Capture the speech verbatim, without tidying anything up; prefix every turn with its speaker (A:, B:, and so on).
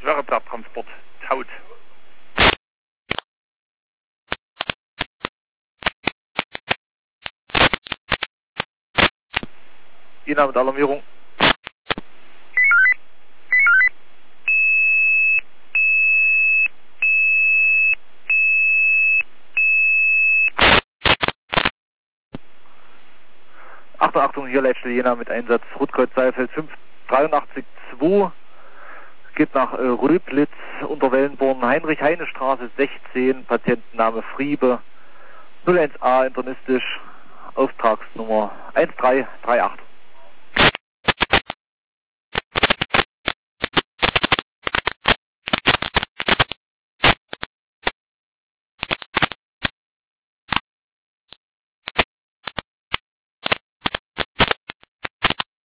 A: Schwerebergtransport Taut. Ina mit Alarmierung. Achtung, Achtung, hier Leitstelle Jena mit Einsatz Rotkreuz Seilfeld fünf dreiundachtzig zwei. Geht nach äh, Röblitz, unter Wellenborn, Heinrich-Heine-Straße sechzehn, Patientenname Friebe, null eins A internistisch, Auftragsnummer eins drei drei acht.